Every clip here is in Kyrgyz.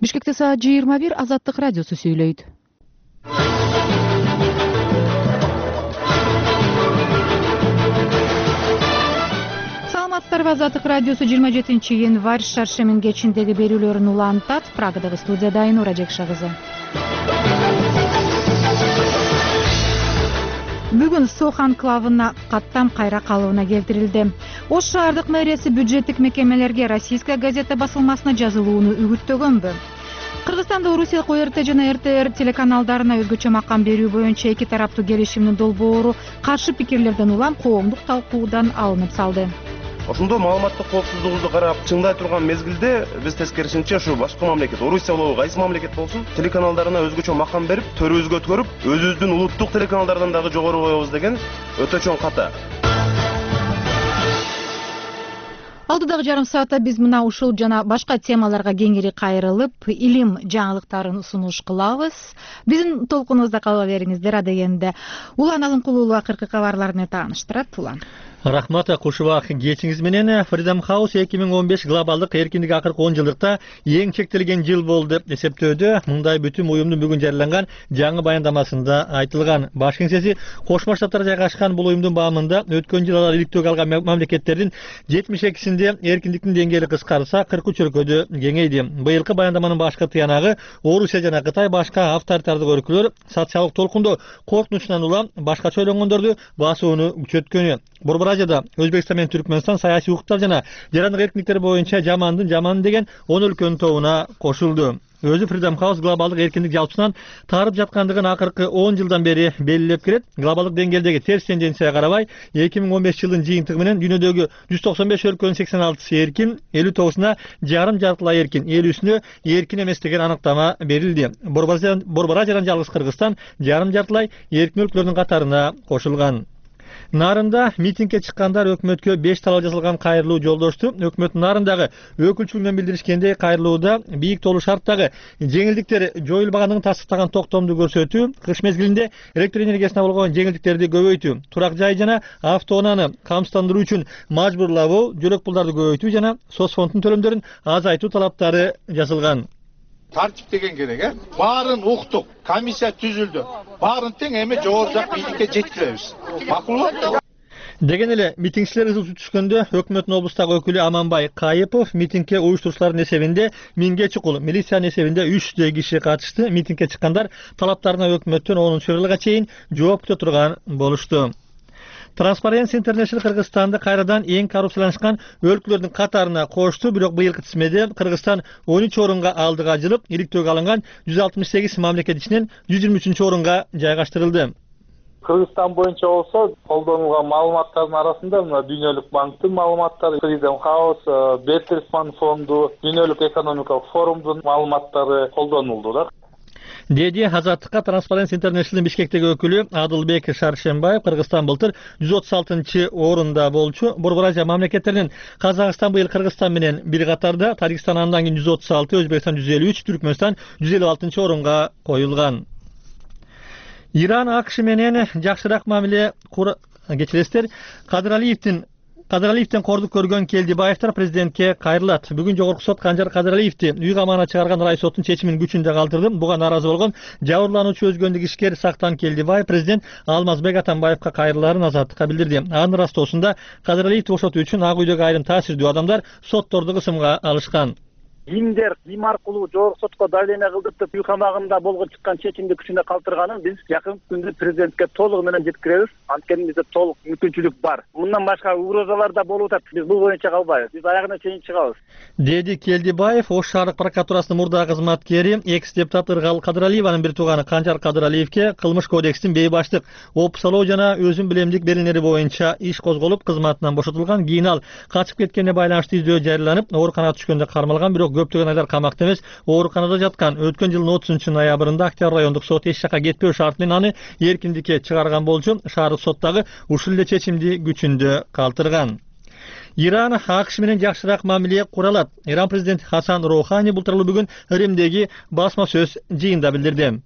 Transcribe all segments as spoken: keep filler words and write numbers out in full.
Бишкекте саат жыйырма бир Азаттык радиосу сүйлөйт. Саламатсыздарбы, Азаттык радиосу жыйырма жетинчи январь шаршемин кечиндеги берүүлөрүн улантат. Прагадагы студияда Айнура Жекшагызы. Бүгүн Сох анклавына каттам кайра калыбына келтирилди. Ош шаардык мэриясы бюджеттик мекемелерге Российская газета басылмасына жазылууну үгүттөгөнбү? Кыргызстанда Орусия О Р Т жана Р Т Р телеканалдарына өзгөчө макам берүү боюнча эки тараптуу келишимдин долбоору каршы пикирлерден улам коомдук талкуудан алынып салды. Ошондо маалыматтык коопсуздугубузду карап чыңдай турган мезгилде биз тескерисинче ушу башка мамлекет, Орусия болобу, кайсы мамлекет болсун, телеканалдарына өзгөчө макам берип, төрүбүзгө өткөрүп, өзүбүздүн улуттук телеканалдардан дагы жогору коебуз деген өтө чоң ката. Алдыдагы жарым саатта биз мына ушул жана башка темаларга кеңири кайрылып, илим жаңылыктарын сунуш кылабыз. Биздин толкунубузда кала бериңиздер адегенде. Улан Алымкулуулу акыркы кабарлар менен тааныштырат. Улан. Рахмат Кушубак, кечиңиз менен Freedom House эки миң он беш глобалдык эркиндик акыркы он жылдыкта эң чектелген жыл болду деп эсептөөдө. Мындай бүтүн уюмдун бүгүн жарыяланган жаңы баяндамасында айтылган. Баш кеңсеси Кошмо Штаттарда жайгашкан бул уюмдун баамында өткөн жыл алар иликтөөгө алган мамлекеттердин жетимиш экисинде эркиндиктин деңгээли кыскарса, кырк үч өлкөдө кеңейди. Быйылкы баяндаманын башкы тыянагы Орусия жана Кытай башка авторитардык өлкөлөр социалдык толкундо коркунучунан улам башкача ойлонгондорду басууну күчөткөнү. Бурбаражада Өзбекстан менен Түркмөнстан саясий укуктар жана жарандык эркиндиктер боюнча жамандын жаман деген он өлкөнүн тобуна кошулду. Өзү Freedom House глобалдык эркиндик жалпысынан тарып жаткандыгын акыркы он жылдан бери белгилеп келет. Глобалдык деңгээлдеги терс тенденцияга карабай, эки миң он беш жылдын жыйынтыгы менен дүйнөдөгү жүз токсон беш өлкөнүн сексен алтысы эркин, элүү тогузуна жарым жартылай эркин, элүүсүнө эркин эмес деген аныктама берилди. Борборажадан жалгыз Кыргызстан жарым жартылай эркин өлкөлөрдүн катарына кошулган. Нарында митингге чыккандар өкмөткө беш талап жазылган кайрылуу жолдошту. Өкмөттүн нарындагы өкүлчүлүгүнөн билдиришкендей, кайрылууда бийик толуу шарттагы жеңилдиктер жоюлбагандыгын тастыктаган токтомду көрсөтүү, кыш мезгилинде электр энергиясына болгон жеңилдиктерди көбөйтүү, турак жай жана автоунааны камсыздандыруу үчүн мажбурлабоо, жөлөк пулдарды көбөйтүү жана соцфонддун төлөмдөрүн азайтуу талаптары жазылган. Тартип деген керек, э? Баарын уктук, комиссия түзүлдү. Баарын тең эми жогору жак бийликке жеткиребиз. Макулбу? Деген эле митингчилер ызыл түшкөндө өкмөттүн облустагы өкүлү Аманбай Кайыпов митингге уюштуруучулардын эсебинде миңге чукул, милициянын эсебинде үчтөй киши катышты. Митингге чыккандар талаптарына өкмөттөн онунчу февралга чейин жооп күтө турган болушту. Transparency International Кыргызстанды кайрадан эң коррупцияланышкан өлкөлөрдүн катарына кошту, бирок быйылкы тизмеде Кыргызстан он үч орунга алдыга жылып, иликтөөгө алынган жүз алтымыш сегиз мамлекет ичинен жүз жыйырма үчүнчү орунга жайгаштырылды. Кыргызстан боюнча болсо колдонулган маалыматтардын арасында мына Дүйнөлүк банктын маалыматтары, Freedom House, Бертельсман фонду, Дүйнөлүк экономикалык форумдун маалыматтары колдонулду да. Деди Азаттыкка Transparency International Бишкектеги өкүлү Адылбек Шаршембаев. Кыргызстан былтыр жүз отуз алтынчы орунда болчу. Борбоража мамлекеттеринен Казакстан быйыл Кыргызстан менен бир катарда, Тажикстан андан кийин жүз отуз алты, Өзбекстан жүз элүү үч, Түркмөнстан жүз элүү алтынчы орунга коюлган. Иран АКШ менен жакшыраак мамиле кечиресиздер. Кадыралиевдин Кадыралиевден кордук көргөн Келдибаевдер президентке кайрылат. Бүгүн жогорку сот Канжар Кадыралиевди үй камагына чыгарган рай соттун чечимин күчүндө калтырды. Буга нааразы болгон жабырлануучу өзгөндүк ишкер Сактан Келдибаев президент Алмазбек Атамбаевка кайрылаарын Азаттыкка билдирди. Анын ырастоосунда Кадыралиевди бошотуу үчүн ак үйдөгү айрым таасирдүү адамдар сотторду кысымга алышкан. Кимдер ким аркылуу жогорку сотко давление кылдырып деп үй камагында болгон чыккан чечимди күчүндө калтырганын биз жакын күндө президентке толугу менен жеткиребиз. Анткени бизде толук мүмкүнчүлүк бар. Мындан башка угрозалар да болуп атат. Биз бул боюнча калбайбыз. Биз аягына чейин чыгабыз. Деди Келдибаев. Ош шаардык прокуратурасынын мурдагы кызматкери, экс-депутат Ыргал Кадыралиеванын бир тууганы Канжар Кадыралиевке кылмыш кодекстин бейбаштык, опсалоо жана өзүн билемдик белгилери боюнча иш козголуп, кызматынан бошотулган. Кийин ал качып кеткенине байланыштуу издөө жарыяланып, ооруканага түшкөндө кармалган, бирок көптөгөн айдар камакта эмес, ооруканада жаткан. Өткөн жылдын отузунчу ноябрында Октябрь райондук сот эч жакка кетпөө шарты менен аны эркиндикке чыгарган болчу. Шаардык сот дагы ушул эле чечимди күчүндө калтырган. Иран АКШ менен жакшыраак мамиле кура алат. Иран президенти Хасан Роухани бул тууралуу бүгүн Римдеги басма сөз жыйында билдирди.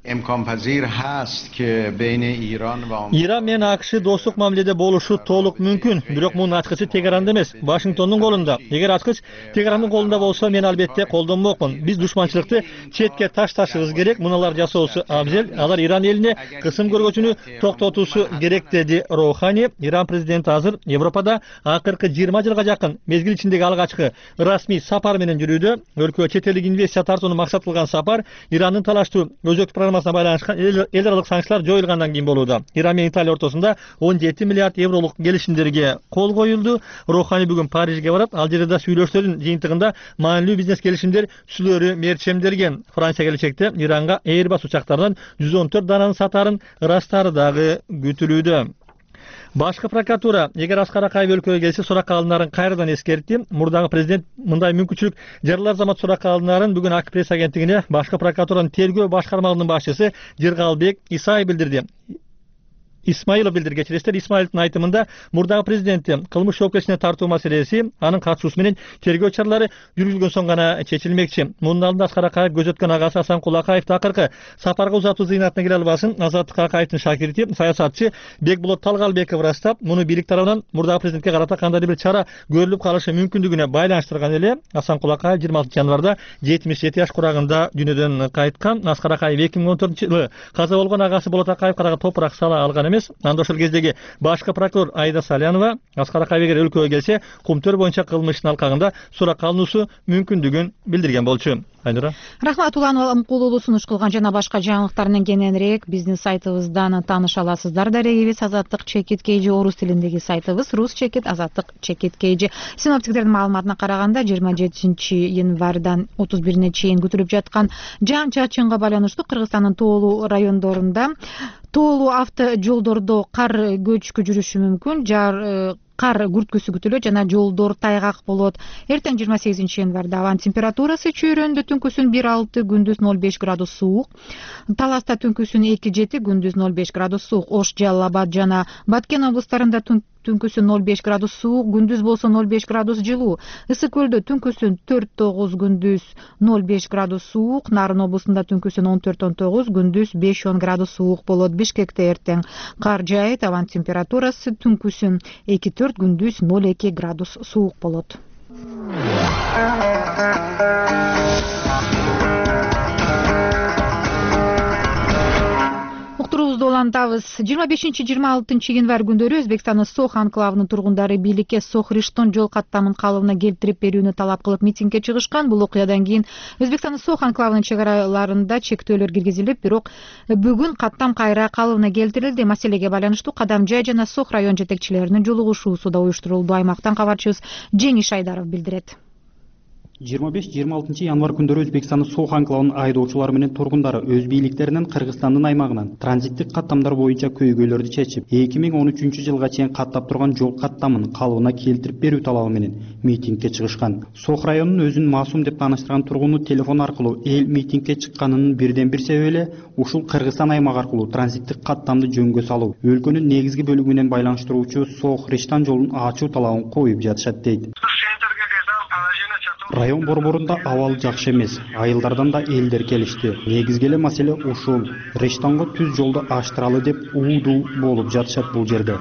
امکان پذیر هست که بین ایران و آمریکا İran men AQSh dostluk mamilede boluşu toluq mümkün. Biroq bunun açqısı Teheranda emas, Washington'un kolunda. Eger açqıç Teherandın kolunda bolsa men albatta koldanmoqman. Biz düşmançılıkты chetga taş taşığız gerek. Munalar jasoosу abzel. Alar İran eline qısım görgöçünü toktotуусу gerek dedi Rouhani. İran prezidenti hazır Evropada akırkı yigirma жылга jakyn mezgil içindeki algaçkı rasmi sapar menen жүрүүдө. Өлkөгө чет элдик инвестиция тартууну максат кылган сапар Ирандын талаштуу өзөктүк программасына байланышкан эл аралык санкциялар жоюлгандан кийин болууда. İran менен Италия ортосунда он жети миллиард евролук келишимдерге кол коюлду. Rouhani бүгүн Парижге барат. Ал жерде сүйлөшүүлөрдүн жыйынтыгында маанилүү бизнес келишимдер сүлөрү мерчемдерген. Франция келечекте Иранга Airbus учактарынан жүз он төрт дананы сатарын ырастары дагы күтүлүүдө. Башкы прокуратура эгер Аскар Акаев өлкөгө келсе суракка алынарын кайрадан эскертти. Мурдагы президент мындай мүмкүнчүлүк жарылар замат суракка алынарын бүгүн ак пресс агенттигине башкы прокуратуранын тергөө башкармалыгынын башчысы Жыргалбек Исаев билдирди. Исмаилов билдирген кечирестер Исмаиловдун айтымында мурдагы президенти кылмыш жоопкерчиликине тартуу маселеси анын катышуусу менен тергөө чаралары жүргүзүлгөн соң гана чечилмекчи. Мунун алдында Аскар Акаев көз өткөн агасы Асанкул Акаев акыркы сапарга узатуу зыйнатына келе албасын. Азаттык Акаевдин шакирти саясатчы Бекболот Талгалбеков ырастап, муну бийлик тарабынан мурдагы президентке карата кандайдыр бир чара көрүлүп калышы мүмкүндүгүнө байланыштырган эле. Асанкул Акаев жыйырма алтынчы январда жетимиш жети жаш курагында дүйнөдөн кайткан. Аскар Акаев эки миң он төртүнчү жылы каза болгон агасы Болот Акаевга топурак сала алган. Анда ошол кездеги башкы прокурор Айда Салянова Аскар Акаев эгер өлкөгө келсе кумтөр боюнча кылмыштын алкагында суракка алынуусу мүмкүндүгүн билдирген болчу. Айнура. Рахмат Улан Мкулулу сунуш кылган жана башка жаңылыктардан кененирээк биздин сайтыбыздан тааныша аласыздар. Дарегибиз Азаттык чекит kg орус тилиндеги сайтыбыз рус чекит Азаттык чекит kg. Синоптиктердин маалыматына караганда жыйырма жетинчи январдан отуз бирине чейин күтүлүп жаткан жаан чачынга байланыштуу Кыргызстандын тоолуу райондорунда тоолуу авто жолдордо кар көчкү жүрүшү мүмкүн. Жар кар күрткүсү күтүлөт жана жолдор тайгак болот. Эртең жыйырма сегизинчи январда абанын температурасы чөйрөндө түнкүсүн бир алты, күндүз ноль беш градус суук. Таласта түнкүсүн эки жети, күндүз ноль беш градус суук. Ош, Жалал Абад жана Баткен облустарында түнкүсүн ноль беш градус суук, күндүз болсо ноль беш градус жылуу. Ысык көлдө түнкүсүн төрт тогуз, күндүз ноль беш градус суук. Нарын облусунда түнкүсүн он төрт он тогуз, күндүз беш он градус суук болот. Бишкекте эртең кар жаайт, абанын температурасы түнкүсүн эки төрт, күндүз ноль эки градус суук болот. Уктуруубузду улантабыз. жыйырма бешинчи жыйырма алтынчы январь күндөрү Өзбекстандын Сох анклавынын тургундары бийликке Сох-Риштон жол каттамын калыбына келтирип берүүнү талап кылып митингге чыгышкан. Бул окуядан кийин Өзбекстандын Сох анклавынын чек араларында чектөөлөр киргизилип, бирок бүгүн каттам кайра калыбына келтирилди. Маселеге байланыштуу Кадам жай жана Сох район жетекчилеринин жолугушуусу да уюштурулду. Аймактан кабарчыбыз Жеңиш Айдаров билдирет. жыйырма беш жыйырма алтынчы январь күндөрү Өзбекстандын Сох анклавынын айдоочулары менен тургундары өз бийликтеринен Кыргызстандын аймагынан транзиттик каттамдар боюнча көйгөйлөрдү чечип, эки миң он үчүнчү жылга чейин каттап турган жол каттамын калыбына келтирип берүү талабы менен митингге чыгышкан. Сох районунун өзүн маасум деп тааныштырган тургуну телефон аркылуу эл митингге чыкканынын бирден бир себеби эле ушул Кыргызстан аймагы аркылуу транзиттик каттамды жөнгө салуу, өлкөнүн негизги бөлүгү менен байланыштыруучу Сох-Риштон жолун ачуу талабын коюп жатышат дейт. Район борборунда абал жакшы эмес, айылдардан да элдер келишти. Негизги эле маселе ушул. Риштонго түз жолду аштыралы деп уудуу болуп жатышат бул жерде.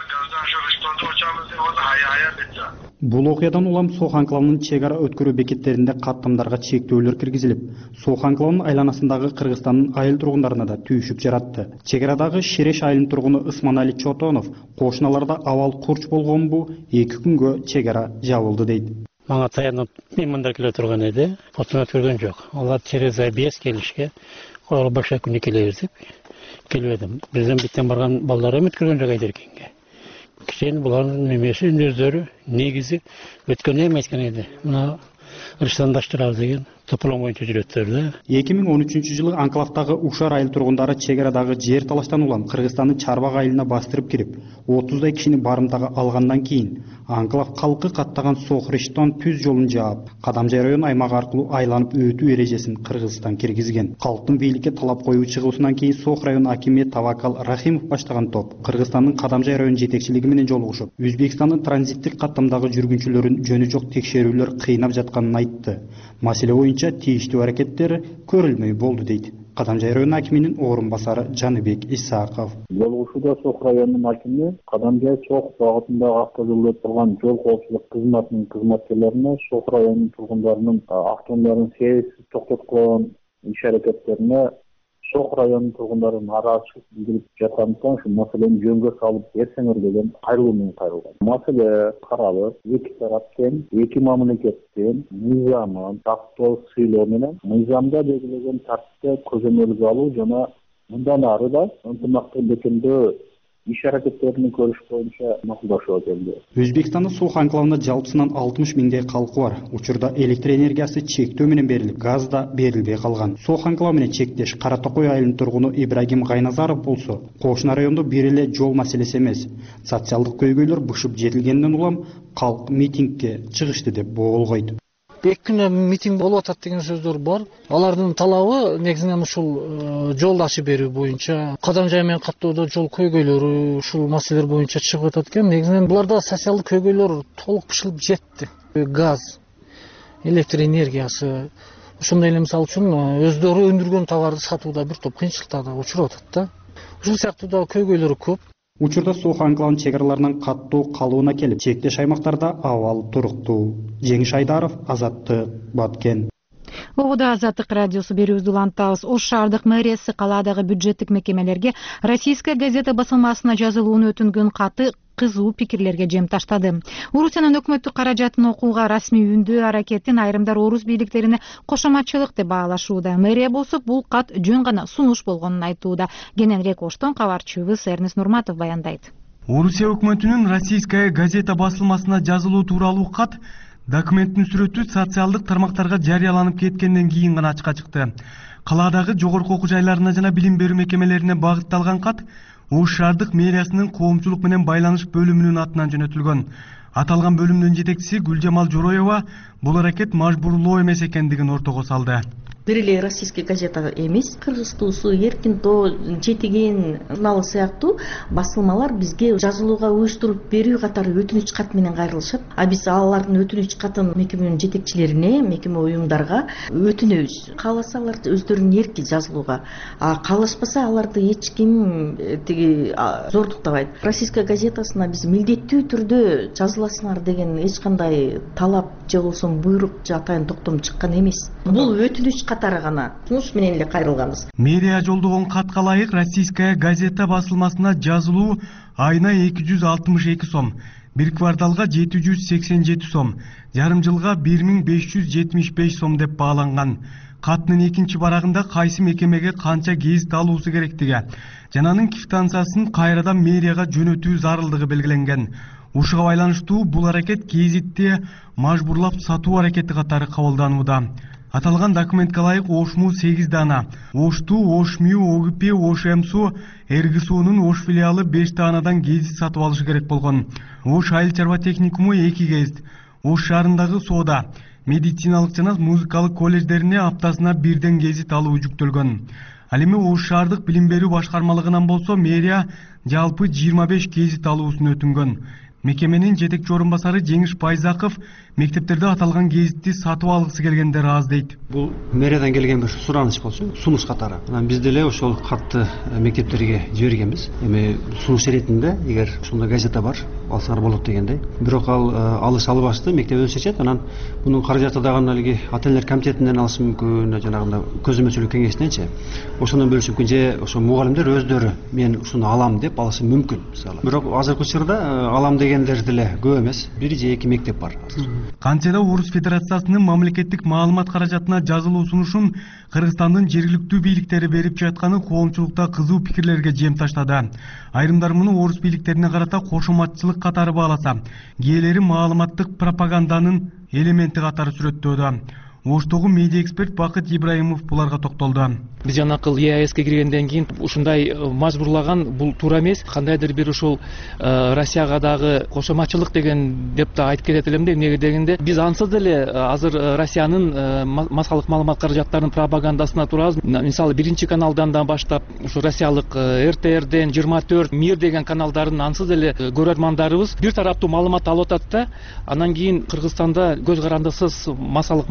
Бул окуядан улам Сох анклавынын чек ара өткөрүү бекеттеринде каттамдарга чектөөлөр киргизилип, Сох анклавынын айланасындагы Кыргызстандын айыл тургундарына да түйшүк жаратты. Чек арадагы Шереш айылынын тургуну Ысманали Чотонов кошуналарда абал курч болгонбу, эки күнгө чек ара жабылды дейт. Мага таянып мен мындай келе турган эди, фотону өткөргөн жок. Алар через Абес келишке, кол башка күнү келебиз деп келбедим. Бизден биттен барган балдар эми өткөргөн жок айдеркенге. Кичен булардын немеси өздөрү негизи өткөн эми айткан эди. Мына Риштондаштырабыз деген топлом боюнча жүрөттөр да. эки миң он үчүнчү жылы анклавдагы Ушар айыл тургундары чек арадагы жер талаштан улам Кыргызстандын Чарбак айылына бастырып кирип, отуздай кишини барымтага алгандан кийин анклав калкы каттаган Сох-Риштон түз жолун жаап, Кадамжай район аймагы аркылуу айланып өтүү эрежесин Кыргызстан киргизген. Калктын бийликке талап коюу чыгуусунан кийин Сох район акими Тавакал Рахимов баштаган топ Кыргызстандын Кадамжай район жетекчилиги менен жолугушуп, Өзбекстандын транзиттик каттамдагы жүргүнчүлөрүн жөнү жок текшерүүлөр кыйнап жатканын айтты. Маселе боюнча тийиштүү аракеттер көрүлмөй болду дейт. Кадамжай район акиминин орун басары Жаныбек Исаков. Жолугушууда Сок районунун акими Кадамжай Сок багытындагы автожолдо турган жол коопсуздук кызматынын кызматкерлерине Сок районунун тургундарынын автоунааларын себепсиз токтоткон иш аракеттерине Сок районунун тургундары нааразычылык билдирип жаткандыктан ушу маселени жөнгө салып берсеңер деген кайрылуу менен кайрылган. Маселе каралып, эки тараптын, эки мамлекеттин мыйзамын тактоо сыйлоо менен мыйзамда белгилеген тартипте көзөмөлгө алуу жана мындан ары да ынтымактуу бекемдөө иш аракеттерин көрүш боюнча макулдашууга келди. Өзбекстандын Сох анклавында жалпысынан алтымыш миңдей калкы бар. Учурда электр энергиясы чектөө менен берилип, газ да берилбей калган. Сох анклавы менен чектеш Кара Токой айылынын тургуну Ибрагим Гайназаров болсо, кошуна райондо бир эле жол маселеси эмес. Социалдык көйгөйлөр бушуп жетилгенден улам калк митингге чыгышты деп болгойт. Эки күнү митинг болуп атат деген сөздөр бар. Алардын талабы негизинен ушул жол ачып берүү боюнча, Кадамжай менен каттоодо жол көйгөйлөрү, ушул маселелер боюнча чыгып атат экен. Негизинен буларда социалдык көйгөйлөр толук бышылып жетти. Газ, электр энергиясы, ошондой эле мисалы үчүн өздөрү өндүргөн товарды сатууда бир топ кыйынчылыктарга учуруп атат да. Ушул сыяктуу да көйгөйлөрү көп. Учурда Сох анклавынын чек араларынан каттуу калыбына келип, чектеш аймактарда абал туруктуу. Жеңиш Айдаров, Азаттык, Баткен. Оғуда Азаттык радиосу берүүбүздү улантабыз. Ош шаардык мэриясы калаадагы бюджеттик мекемелерге Российская газета басылмасына жазылууну өтүнгөн каты кызуу пикирлерге жем таштады. Орусиянын өкмөттүк каражатын окууга расмий үндөө аракетин айрымдар орус бийликтерине кошоматчылык деп баалашууда. Мэрия болсо бул кат жөн гана сунуш болгонун айтууда. Кененирээк Оштон кабарчыбыз Эрнест Нурматов баяндайт. Орусия өкмөтүнүн Российская газета басылмасына жазылуу тууралуу кат документтин сүрөтү социалдык тармактарга жарыяланып кеткенден кийин гана ачыкка чыкты. Калаадагы жогорку окуу жайларына жана билим берүү мекемелерине багытталган кат Ош шаардык мэриясынын коомчулук менен байланыш бөлүмүнүн атынан жөнөтүлгөн. Аталган бөлүмдүн жетекчиси Гүлжамал Жороева бул аракет мажбурлоо эмес экендигин ортого салды. Бир эле российская газета эмес, Кыргыз туусу, Эркин тоо, Жетиген журналы сыяктуу басылмалар бизге жазылууга уюштуруп берүү катары өтүнүч кат менен кайрылышат. А биз алардын өтүнүч катын мекеменин жетекчилерине, мекеме уюмдарга өтүнөбүз. Кааласа алар өздөрүнүн эрки жазылууга, а каалашпаса аларды эч ким тиги зордуктабайт. Российская газетасына биз милдеттүү түрдө жазыласыңар деген эч кандай талап же болбосо буйрук же атайын токтом чыккан эмес. Бул өтүнүч катары гана сунуш менен эле кайрылганбыз. Мэрия жолдогон катка ылайык Российская газета басылмасына жазылуу айына эки жүз алтымыш эки сом, бир кварталга жети жүз сексен жети сом, жарым жылга бир миң беш жүз жетимиш беш сом деп бааланган. Каттын экинчи барагында кайсы мекемеге канча гезит алуусу керектиги жана анын квитанциясын кайрадан мэрияга жөнөтүү зарылдыгы белгиленген. Ушуга байланыштуу бул аракет гезитти мажбурлап сатуу аракети катары кабылданууда. Аталган документке ылайык Ошму сегиз дана, Ошту, Ошмю, Огипи, Ошемсу, Эргисуунун Ош филиалы беш данадан гезит сатып алышы керек болгон. Ош айыл чарба техникуму эки гезит, Ош шаарындагы соода, медициналык жана музыкалык колледждерине аптасына бирден гезит алуу жүктөлгөн. Ал эми Ош шаардык билим берүү башкармалыгынан болсо мэрия жалпы жыйырма беш гезит алуусун өтүнгөн. Мекеменин жетекчи орун басары Жеңиш Байзаков мектептерде аталган гезитти сатып алгысы келгендер аз дейт. Бул мэриядан келген бир сураныч болчу, сунуш катары. Анан биз деле ошол катты мектептерге жибергенбиз. Эми сунуш иретинде эгер ошондой газета бар, алсаңар болот дегендей. Бирок ал алыш албашты, мектеп өзү чечет. Анан мунун каражаты дагы алиги ата-энелер комитетинен алышы мүмкүн, жанагындай көзөмөлчүлүк кеңешиненчи. Ошондон бөлүшүп мүмкүн же ошо мугалимдер өздөрү мен ушуну алам деп алышы мүмкүн, мисалы. Бирок азыркы учурда алам дегендер деле көп эмес. Бир же эки мектеп бар. Канчада Орус Федерациясынын мамлекеттик маалымат каражатына жазылуу сунушун Кыргызстандын жергиликтүү бийликтери берип жатканы коомчулукта кызуу пикирлерге жем таштады. Айрымдар муну орус бийликтерине карата кошоматчылык катары бааласа, кээделери маалыматтык пропаганданын элементи катары сүрөттөөдө. Оштогу медиа эксперт Бакыт Ибраимов буларга токтолду. Биз жанакыл Е А Эске киргенден кийин ушундай мажбурлаган бул туура эмес. Кандайдыр бир ушул Россияга дагы кошоматчылык деген деп да айтып кетет элем да. Эмнеге дегенде биз ансыз деле азыр Россиянын массалык маалымат каражаттарынын пропагандасына турабыз. Мисалы биринчи каналдан да баштап ушу Россиялык Эр Тэ Эрден жыйырма төрт Мир деген каналдарын ансыз деле көрөрмандарыбыз бир тараптуу маалымат алып атат да. Анан кийин Кыргызстанда көз карандысыз массалык маалымат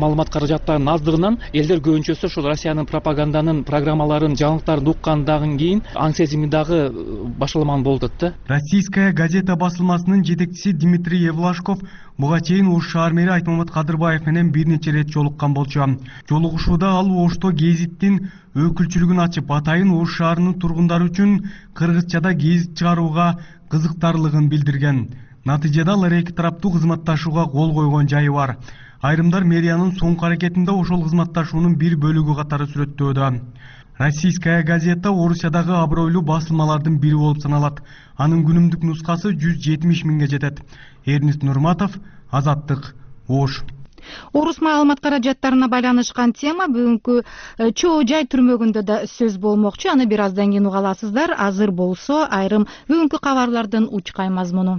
каражаттардын аздыгынан элдер көбүнчөсү ошол Россиянын пропаганданын программаларын жаңылыктарын уккандан кийин аң сезими дагы башаламан болуп атат да. Российская газета басылмасынын жетекчиси Дмитрий Евлашков буга чейин Ош шаар мэри Айтмамат Кадырбаев менен бир нече ирет жолуккан болчу. Жолугушууда ал Ошто гезиттин өкүлчүлүгүн ачып, атайын Ош шаарынын тургундары үчүн кыргызчада гезит чыгарууга кызыктарлыгын билдирген. Натыйжада алар эки тараптуу кызматташууга кол койгон жайы бар. Айрымдар мэриянын соңку аракетинде ошол кызматташуунун бир бөлүгү катары сүрөттөөдө. Российская газета Орусиядагы абройлуу басылмалардын бири болуп саналат. Анын күнүмдүк нускасы жүз жетимиш миңге жетет. Эрнест Нурматов, Азаттык, Ош. Орус маалымат каражаттарына байланышкан тема бүгүнкү чоо жай түрмөгүндө да сөз болмокчу. Аны бир аздан кийин уга аласыздар. Азыр болсо айрым бүгүнкү кабарлардын учкай мазмуну.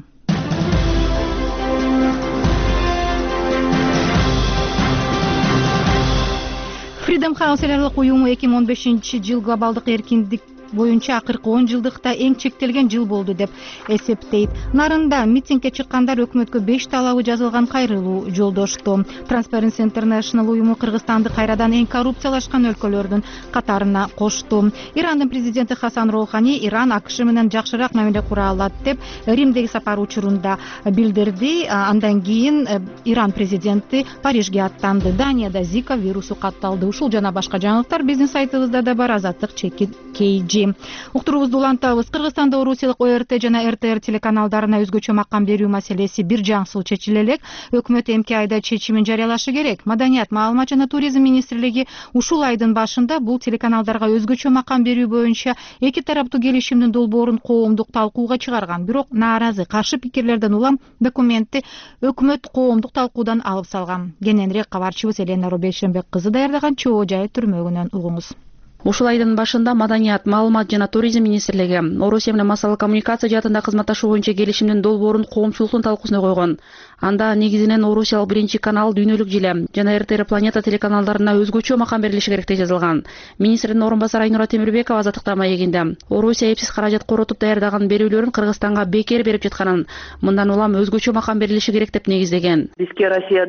Freedom House элерлик уюму эки миң он бешинчи жыл глобалдык эркиндик боюнча акыркы он жылдыкта эң чектелген жыл болду деп эсептейт. Нарында митингге чыккандар өкмөткө беш талабы жазылган кайрылуу жолдошту. Transparency International уюму Кыргызстанды кайрадан эң коррупциялашкан өлкөлөрдүн катарына кошту. Ирандын президенти Хасан Роухани Иран АКШ менен жакшыраак мамиле кура алат деп Римдеги сапар учурунда билдирди. Андан кийин Иран президенти Парижге аттанды. Данияда Зика вирусу катталды. Ушул жана башка жаңылыктар биздин сайтыбызда да бар. Азаттык чеки кейжи. Уктуруубузду улантабыз. Кыргызстанда Орусиялык О Р Т жана Р Т Р телеканалдарына өзгөчө макам берүү маселеси бир жаңсыл чечиле элек. Өкмөт эмки айда чечимин жарыялашы керек. Маданият, маалымат жана туризм министрлиги ушул айдын башында бул телеканалдарга өзгөчө макам берүү боюнча эки тараптуу келишимдин долбоорун коомдук талкууга чыгарган. Бирок нааразы, каршы пикирлерден улам документти өкмөт коомдук талкуудан алып салган. Кененирээк кабарчыбыз Елена Рубейшенбек кызы даярдаган чоо жай түрмөгүнөн угуңуз. Ушул айдын башында Маданият, маалымат жана туризм министрлиги Орусия менен массалык коммуникация жаатында кызматташуу боюнча келишимдин долбоорун коомчулуктун талкуусуна койгон. Анда негизинен Орусиялык биринчи канал, Дүйнөлүк Жиле жана Р Т Р Планета телеканалдарына өзгөчө макам берилиши керек деп жазылган. Министрдин орун басары Айнура Темирбекова Азаттыкта маегинде Орусия эпсиз каражат коротуп даярдаган берүүлөрүн Кыргызстанга бекер берип жатканын, мындан улам өзгөчө макам берилиши керек деп негиздеген. Бизге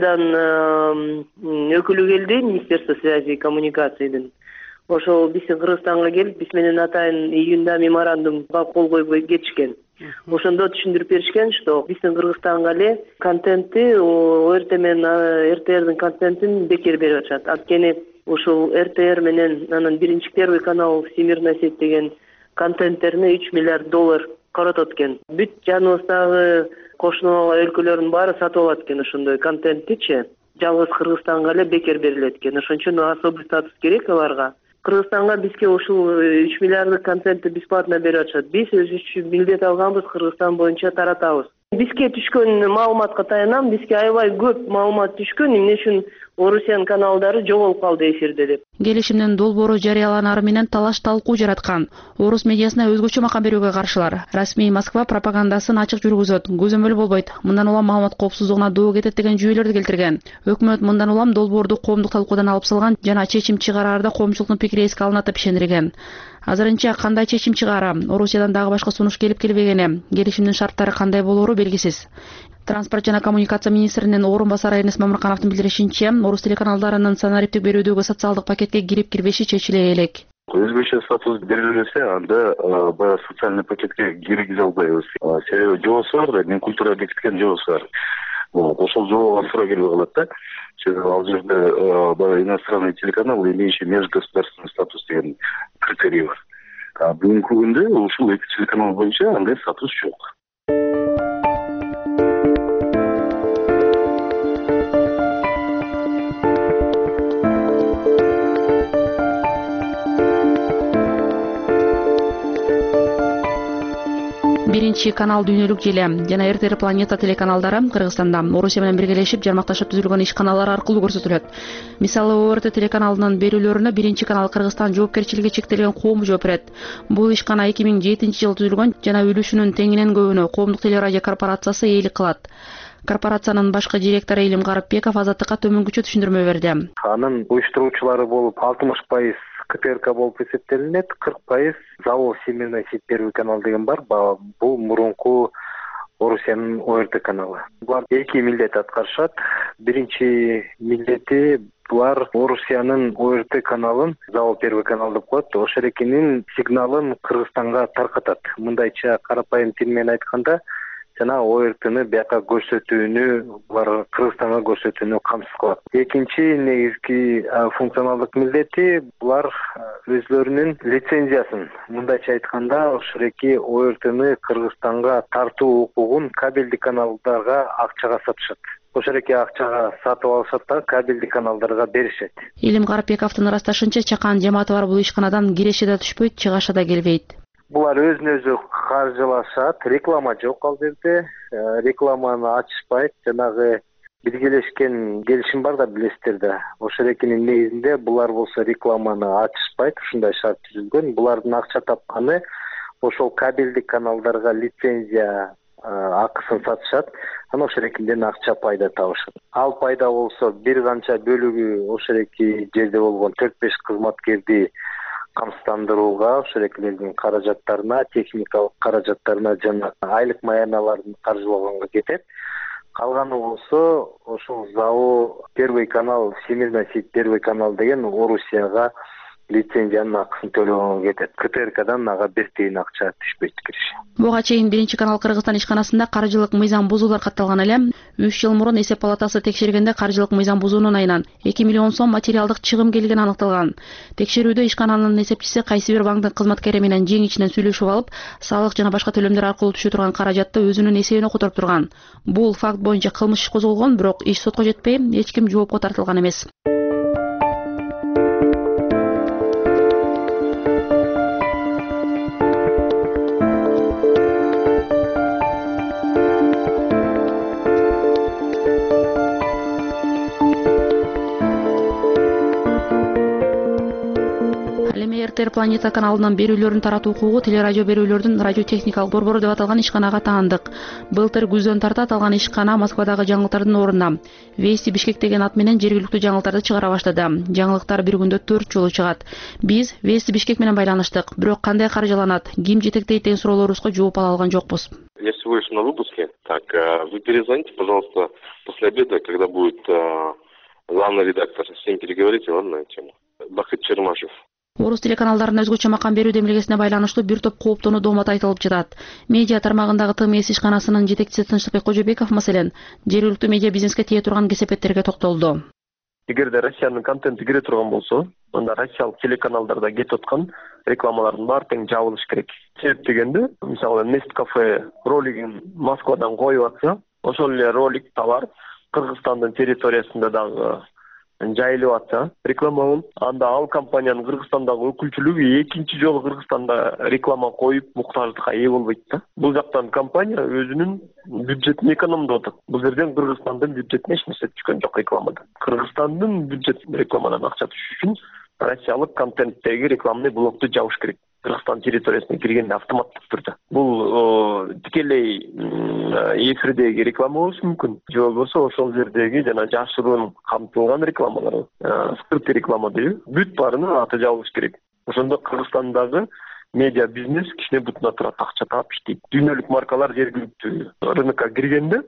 Россиядан өкүлү келди, Министерство связи и коммуникациядан. Ошол биздин Кыргызстанга келип, биз менен атайын июнда меморандумга кол койбой кетишкен. Ошондо түшүндүрүп беришкен, что биздин Кыргызстанга эле контентти О Р Т менен Р Т Рдин контентин бекер берип атышат. Анткени ушул Р Т Р менен анын биринчи первый канал Всемирная сеть деген контенттерине үч миллиард доллар коротот экен. Бүт жаныбыздагы кошуна өлкөлөрдүн баары сатып алат экен ошондой контенттичи. Жалгыз Кыргызстанга эле бекер берилет экен. Ошон үчүн особый статус керек аларга. Кыргызстанга бизге ушул үч миллиарддык контентти бесплатно берип атышат. Биз өзүбүз милдет алганбыз, Кыргызстан боюнча таратабыз. Бизге түшкөн маалыматка таянам, бизге аябай көп маалымат түшкөн, эмне үчүн Орусиянын каналдары жоголуп калды эфирде деп. Келишимдин долбоору жарыяланары менен талаш талкуу жараткан. Орус медиасына өзгөчө макам берүүгө каршылар. Расмий Москва пропагандасын ачык жүргүзөт, көзөмөл болбойт. Мындан улам маалымат коопсуздугуна доо кетет деген жүйөлөрдү келтирген. Өкмөт мындан улам долбоорду коомдук талкуудан алып салган жана чечим чыгараарда коомчулуктун пикири эске алынат деп ишендирген. Азырынча кандай чечим чыгаара, Орусиядан дагы башка сунуш келип келбегени, келишимдин шарттары кандай болоору белгисиз. Транспорт жана коммуникация министринин орун басары Эрнест Мамыркановдун билдиришинче, Орус телеканалдарынын санариптик берүүдөгү социалдык пакетке кирип кирбеши чечиле элек. Өзгөчө статус берилсе, анда баягы социальный пакетке киргизе албайбыз. Себеби жобосу бар, мен культура бекиткен жобосу бар. Ошол жобого туура келбей калат да. Себеби ал жерде баягы иностранный телеканал, имеющий межгосударственный статус деген критерий бар. А бүгүнкү күндө ушул эки телеканал боюнча андай статус жок. Биринчи канал Дүйнөлүк Жиле жана Р Т Р Планета телеканалдары Кыргызстанда Орусия менен биргелешип жармакташып түзүлгөн иш каналдары аркылуу көрсөтүлөт. Мисалы О Р Т телеканалынын берүүлөрүнө биринчи канал Кыргызстан жоопкерчилиги чектелген коому жооп берет. Бул ишкана эки миң жетинчи жылы түзүлгөн жана үлүшүнүн теңинен көбүнө коомдук телерадио корпорациясы ээлик кылат. Корпорациянын башкы директору Илим Гарыпбеков Азаттыкка төмөнгүчө түшүндүрмө берди. Анын уюштуруучулары болуп алтымыш пайыз К П Р К болуп эсептелинет, кырк пайыз Завол Всемирная сеть первый канал деген бар. Бул мурунку Орусиянын О Р Т каналы. Булар эки милдет аткарышат. Биринчи милдети булар Орусиянын О Р Т каналын, Завол Первый канал деп коет, ошол экинин сигналын Кыргызстанга таркатат. Мындайча карапайым тил менен айтканда, жана О Р Тны бияка көрсөтүүнү, булар Кыргызстанга көрсөтүүнү камсыз кылат. Экинчи негизги функционалдык милдети булар өзлөрүнүн лицензиясын, мындайча айтканда, ошол эки О Р Тны Кыргызстанга тартуу укугун кабелдик каналдарга акчага сатышат. Ошол эки акчага сатып алышат да кабелдик каналдарга беришет. Илим Карапбековдун ырасташынча, чакан жамааты бар бул ишканадан киреше да түшпөйт, чыгаша да келбейт. Булар өзүн өзү каржылашат, реклама жок ал жерде, рекламаны ачышпайт, жанагы биргелешкен келишим бар да билесиздер да. Ошол экинин негизинде булар болсо рекламаны ачышпайт, ушундай шарт түзүлгөн. Булардын акча тапканы ошол кабелдик каналдарга лицензия акысын сатышат, анан ошол экинден акча пайда табышат. Ал пайда болсо бир канча бөлүгү ошол эки жерде болгон төрт беш кызматкерди камсыздандырууга, ошол экилердин каражаттарына, техникалык каражаттарына жана айлык маяналарын каржылаганга кетет. Калганы болсо ошол Зао Первый канал, Всемирная сеть Первый канал деген Орусияга лицензиянын акысын төлөгөнгө кетет. К Т Р Кдан ага бир тиын акча түшпөйт киреше. Буга чейин биринчи канал Кыргызстан ишканасында каржылык мыйзам бузуулар катталган эле. үч жыл мурун эсеп палатасы текшергенде каржылык мыйзам бузуунун айынан эки миллион сом материалдык чыгым келгени аныкталган. Текшерүүдө ишкананын эсепчиси кайсы бир банктын кызматкери менен жең ичинен сүйлөшүп алып, салык жана башка төлөмдөр аркылуу түшө турган каражатты өзүнүн эсебине которуп турган. Бул факт боюнча кылмыш иш козголгон, бирок иш сотко жетпей, эч ким жоопко тартылган эмес. Р Т Р Планета каналынан берүүлөрүн таратуу укугу телерадио берүүлөрдүн радиотехникалык борбору деп аталган ишканага таандык. Былтыр күздөн тарта аталган ишкана Москвадагы жаңылыктардын ордуна Вести Бишкек деген ат менен жергиликтүү жаңылыктарды чыгара баштады. Жаңылыктар бир күндө төрт жолу чыгат. Биз Вести Бишкек менен байланыштык, бирок кандай каржыланат, ким жетектейт деген суроолорубузга жооп ала алган жокпуз. Я всего лишь на выпуске. Так, вы перезвоните, пожалуйста, после обеда, когда будет главный редактор. С ним переговорите, ладно, на тему. Бахыт Чермашев. Орус телеканалдарына өзгөчө макам берүү демилгесине байланыштуу бир топ кооптонуу доомат айтылып жатат. Медиа тармагындагы Т М С ишканасынын жетекчиси Тынчтыкбек Кожобеков маселен жергиликтүү медиа бизнеске тие турган кесепеттерге токтолду. Эгерде Россиянын контенти кире турган болсо, анда россиялык телеканалдарда кетип аткан рекламалардын баары тең жабылыш керек. Себеп дегенде, мисалы Nest Cafe ролигин Москвадан коюп атса, ошол эле ролик товар Кыргызстандын территориясында дагы жайылып атса, реклама болуп, анда ал компаниянын Кыргызстандагы өкүлчүлүгү экинчи жолу Кыргызстанда реклама коюп муктаждыкка ээ болбойт да. Бул жактан компания өзүнүн бюджетин экономдоп атат. Бул жерден Кыргызстандын бюджетине эч нерсе түшкөн жок рекламадан. Кыргызстандын бюджетине рекламадан акча түшүш үчүн россиялык контенттеги рекламный блокту жабыш керек. Кыргызстан территориясына киргенде автоматтык түрдө. Бул тикелей эфирдеги реклама болушу мүмкүн. Же болбосо ошол жердеги жана жашыруун камтылган рекламалар, скрытый реклама дейбиз. Бүт баарынын аты жабылыш керек. Ошондо Кыргызстандагы медиа бизнес кичине бутуна турат, акча таап иштейт. Дүйнөлүк маркалар жергиликтүү рынокко киргенде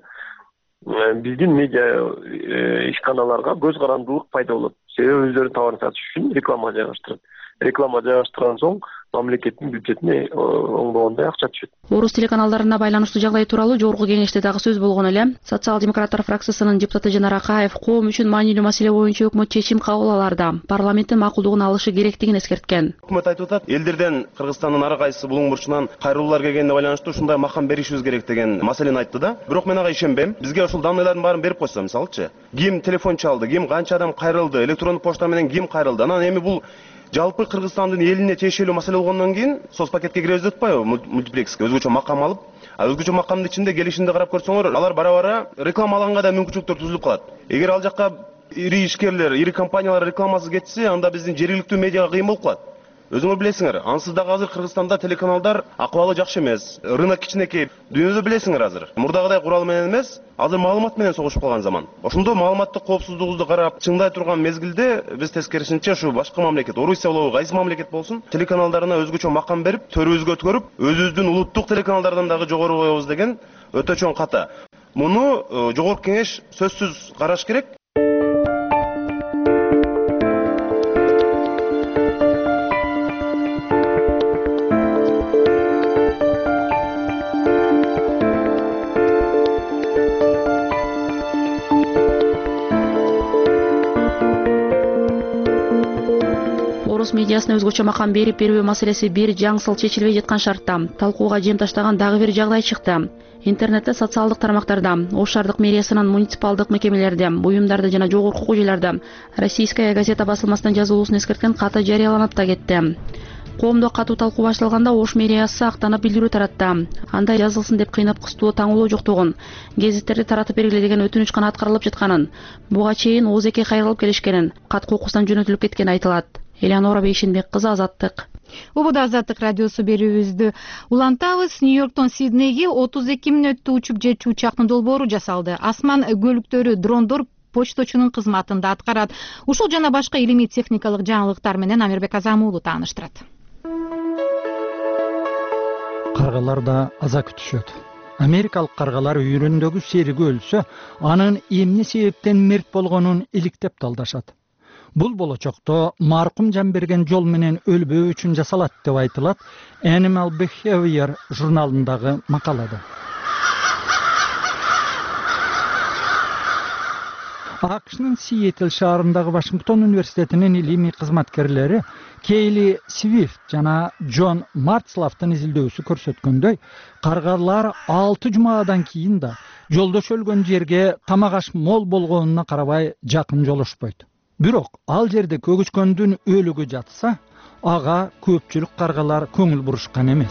биздин медиа ишканаларга көз карандылык пайда болот. Себеби өздөрү товар сатыш үчүн реклама жайгаштырат. Реклама жайгаштырган соң мамлекеттин бюджетине оңдогондой акча түшөт. Орус телеканалдарына байланыштуу жагдай тууралуу жогорку кеңеште дагы сөз болгон эле. Социал-демократтар фракциясынын депутаты Жанар Акаев коом үчүн маанилүү маселе боюнча өкмөт чечим кабыл аларда парламенттин макулдугун алышы керектигин эскерткен. Өкмөт айтып атат, элдерден Кыргызстандын ар кайсы булуң бурчунан кайрылуулар келгенине байланыштуу ушундай макам беришибиз керек деген маселени айтты да. Бирок мен ага ишенбейм. Бизге ушул данныйлардын баарын берип койсо, мисалычы, ким телефон чалды, ким канча адам кайрылды, электрондук почта менен ким кайрылды. Анан эми бул жалпы Кыргызстандын элине тиешелүү маселе болгондон кийин соцпакетке киребиз деп атпайбы, мультиплекске өзгөчө макам алып, а өзгөчө макамдын ичинде келишимди карап көрсөңөр, алар бара-бара реклама алганга да мүмкүнчүлүктөр түзүлүп калат. Эгер ал жакка ири ишкерлер, ири компаниялар рекламасы кетсе, анда биздин жергиликтүү медиага кыйын болуп калат. Өзүңөр билесиңер, ансыз дагы азыр Кыргызстанда телеканалдар акыбалы жакшы эмес. Рынок кичинекей. Дүйнөдө билесиңер азыр. Мурдагыдай курал менен эмес, азыр маалымат менен согушуп калган заман. Ошондо маалыматтык коопсуздугубузду карап, чыңдай турган мезгилде биз тескерисинче ушу башка мамлекет, Орусия болобу, кайсы мамлекет болсун, телеканалдарына өзгөчө макам берип, төрүбүзгө өткөрүп, өзүбүздүн улуттук телеканалдардан дагы жогору коебуз деген өтө чоң ката. Муну жогорку кеңеш сөзсүз караш керек. орус медиасына өзгөчө макам берип бербөө маселеси бир жаңсыл чечилбей жаткан шартта талкууга жем таштаган дагы бир жагдай чыкты. Интернетте, социалдык тармактарда, Ош шаардык мэриясынын муниципалдык мекемелерде, буюмдарда жана жогорку көчөлөрдө Российская газета басылмасынан жазылуусун эскерткен каты жарыяланып да кетти. Коомдо катуу талкуу башталганда Ош мэриясы актанып билдирүү таратты. Андай жазылсын деп кыйнап кыстуу таңылоо жоктугун, гезиттерди таратып бергиле деген өтүнүч гана аткарылып жатканын, буга чейин оозеке кайрылып келишкенин, кат кокусунан жөнөтүлүп кеткени айтылат. Элеонора Бейшенбек кызы, Азаттык. Убуда Азаттык радиосу берүүбүздү улантабыз. Нью-Йорктон Сиднейге отуз эки мүнөттө учуп жетчү учактын долбоору жасалды. Асман көлүктөрү, дрондор почточунун кызматында аткарат. Ушул жана башка илимий техникалык жаңылыктар менен Амирбек Азамуулу тааныштырат. Каргалар да аза күтүшөт. Америкалык каргалар үйрөндөгү сериги өлсө, анын эмне себептен мерт болгонун иликтеп талдашат. Бул болочокто маркум жан берген жол менен өлбөө үчүн жасалат деп айтылат Animal Behavior журналындагы макалада. АКШнын Сиэтл шаарындагы Вашингтон университетинин илимий кызматкерлери Кейли Свифт жана Джон Марцлафтын изилдөөсү көрсөткөндөй, каргалар алты жумадан кийин да жолдош өлгөн жерге тамак аш мол болгонуна карабай жакын жолошпойт. Бирок ал жерде көгүчкөндүн өлүгү жатса, ага көпчүлүк каргалар көңүл бурушкан эмес.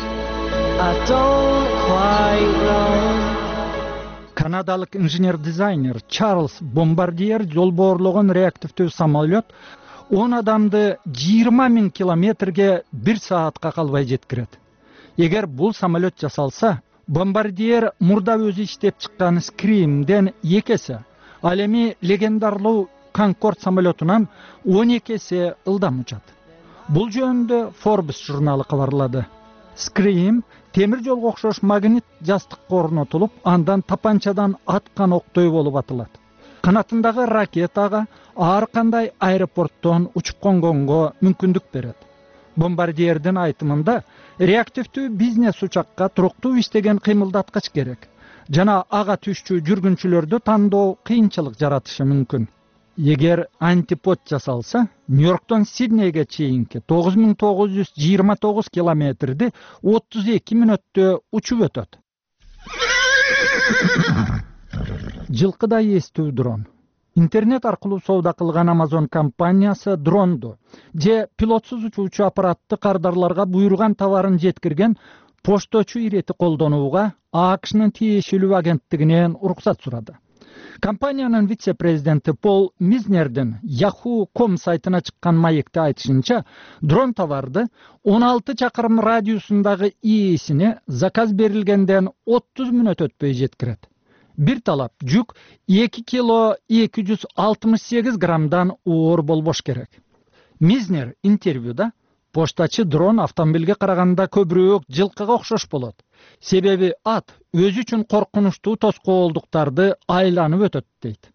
Канадалык инженер-дизайнер Чарльз Бомбардиер жолбоорлогон реактивдүү самолет он адамды жыйырма миң километрге бир саатка калбай жеткирет. Эгер бул самолет жасалса, Бомбардиер мурда өзү иштеп чыккан Scream'ден эки эсе, ал эми легендарлуу Конкорд самолетунан он эки эсе ылдам учат. Бул жөнүндө Forbes журналы кабарлады. Scream темир жолго окшош магнит жастыкка орнотулуп, андан тапанчадан аткан октой болуп атылат. Канатындагы ракетага ар кандай аэропорттон учуп конгонго мүмкүндүк берет. Бомбардиердин айтымында реактивдүү бизнес учакка туруктуу иштеген кыймылдаткыч керек жана ага түшчү жүргүнчүлөрдү тандоо кыйынчылык жаратышы мүмкүн. Егер антипод жасалса, Нью-Йорктон Сиднейге чейинки тогуз миң тогуз жүз жыйырма тогуз километрди отуз эки мүнөттө учуп өтөт. Жылкыдай эстүү дрон. Интернет аркылуу соода кылган Amazon компаниясы дронду же пилотсуз учуучу аппаратты кардарларга буйруган товарын жеткирген пошточу ирети колдонууга АКШнын тиешелүү агенттигинен уруксат сурады. Компаниянын вице-президенти Пол Мизнердин Yahoo точка ком сайтына чыккан маекте айтышынча, дрон товарды он алты чакырым радиусундагы ээсине заказ берилгенден отуз мүнөт өтпөй жеткирет. Бир талап жүк эки кило эки жүз алтымыш сегиз граммдан оор болбош керек. Мизнер интервьюда поштачы дрон автомобилге караганда көбүрөөк жылкыга окшош болот. Себеби ат өзү үчүн коркунучтуу тоскоолдуктарды айланып өтөт дейт.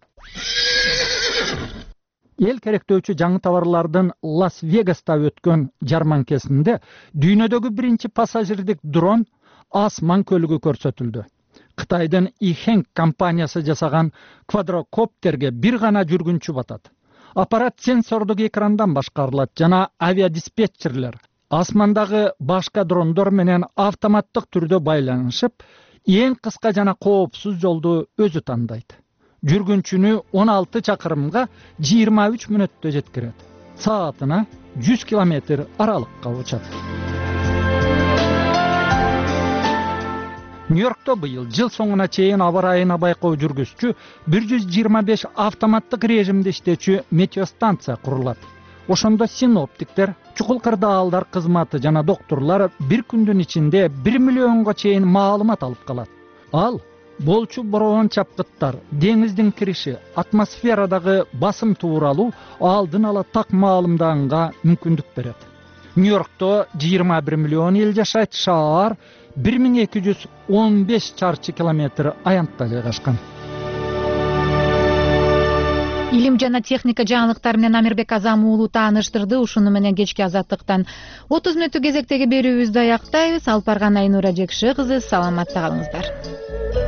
Эл керектөөчү жаңы товарлардын Лас-Вегаста өткөн жарманкесинде дүйнөдөгү биринчи пассажирдик дрон Асман көлүгү көрсөтүлдү. Кытайдын Ихэнг компаниясы жасаган квадрокоптерге бир гана жүргүнчү батат. Аппарат сенсордук экрандан башкарылат жана авиадиспетчерлер асмандагы башка дрондор менен автоматтык түрдө байланышып, эң кыска жана коопсуз жолду өзү тандайт. Жүргүнчүнү он алты чакырымга жыйырма үч мүнөттө жеткирет. Саатына жүз километр аралыкка учат. Нью-Йоркто быйыл жыл соңуна чейин аба райына байкоо жүргүзчү бир жүз жыйырма беш автоматтык режимде иштечү метеостанция курулат. Ошондо синоптиктер, чукул кырдаалдар кызматы жана докторлор бир күндүн ичинде бир миллионго чейин маалымат алып калат. Ал болчу бороон чапкыттар, деңиздин кириши, атмосферадагы басым тууралуу алдын ала так маалымданга мүмкүндүк берет. Нью-Йоркто жыйырма бир миллион эл жашайт, шаар бир миң эки жүз он беш чарчы километр аянтта жайгашкан. Илим жана техника жаңылыктары менен Амирбек Азамуулу тааныштырды. Ушуну менен кечки Азаттыктан отуз мүнөттүк кезектеги берүүбүздү аяктайбыз. Алып барган Айнура Жекши кызы, саламатта калыңыздар.